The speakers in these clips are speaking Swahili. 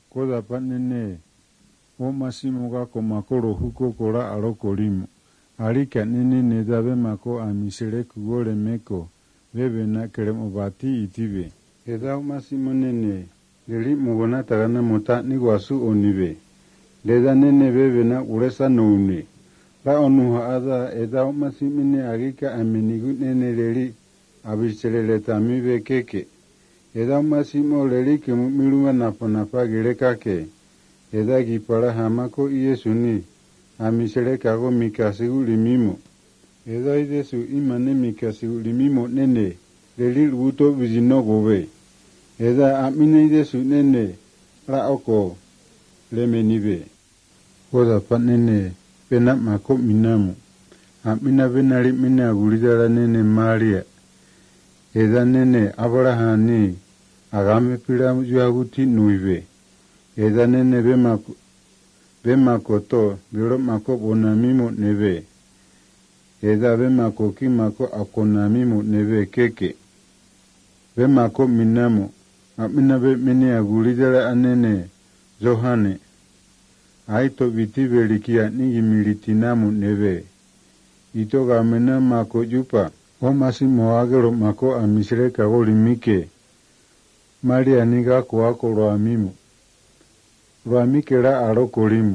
Koda panene o masimu kako makoro huko kora arokolimu. Alika nene nedabe mako amisere kugore meko bebe na kerem obati itibe. Eda o masimu nene leli mugona tagana mota niguasu onibe. Leda nene bebe na uresa noune. La onuha ada eda o masimu ne alika amenigu nene leli abisere tamibe keke. Eda masimu leli kemu milunga napa girekake. Eda gipara hamako iesuni. Amisere kago mikasigu limimo. Eda idesu imane mikasigu limimo nene. Leli luto vizino gobe. Eda amine idesu nene. La oko lemenibe. Koda pa nene pena mako minamu. Amina benari mina gulidara nene Maria. Eda nene Abrahani agame pira juaguti nuive. Eda nene bemako to biro mako bonamimo neve. Eda bemako ki mako akonamimo neve keke. Bemako minamu. Amina be mene agulidara anene Johane. Aito biti belikia nigi militinamu neve. Ito gamena mako jupa. O masi moagero mako amisire kago limike. Maria niga kuako roamimu. Roamike la arokolimu.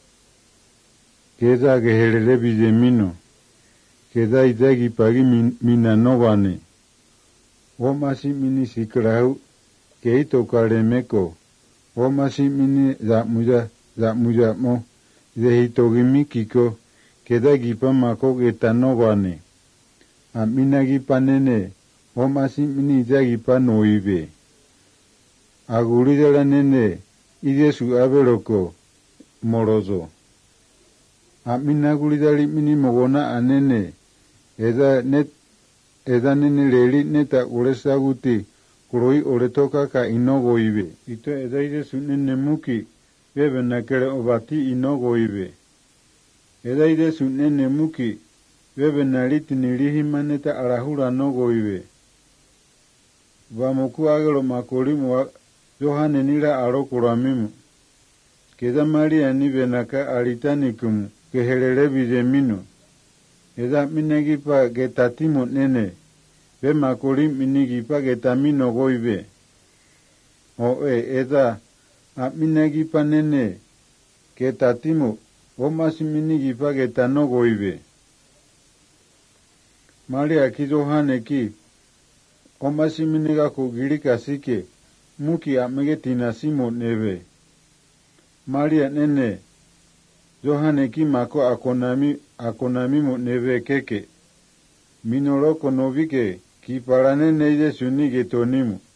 Keda gehelele bizemino. Keda idagi pagi minanogane. O masi mini sikrahu. Keito kalemeko. O masi mini zamuja mo. Zehito gimikiko. Keda gipa mako getanogane. Aminagi panene, o masi mini jagi panoibe. Agulidala nene, idesu aberoko, morozo. Aminagulidali mini mogona anene, eda nene leli neta uresaguti, kuroi oretoka ka inogoibe. Ito eda idesu nene muki, bebe nakere obati inogoibe. Eda idesu nene muki, bebe naliti nilihi maneta arahura nogo ibe. Bamoku agelo makolimu wa Johane nila arokura mimu. Keda Maria nibe naka alitanikumu kehelele bizemino. Eda minagipa getatimo nene. Be makolim minigipa getamino goibe. Eda minagipa nene getatimo o masi minigipa getanogo ibe. Maria ki Johane ki o masi miniga ko girika sike muki amege tinasimo neve. Maria nene Johane ki mako akonami mo neve keke. Minoroko novike ki parane neide suni getonimu.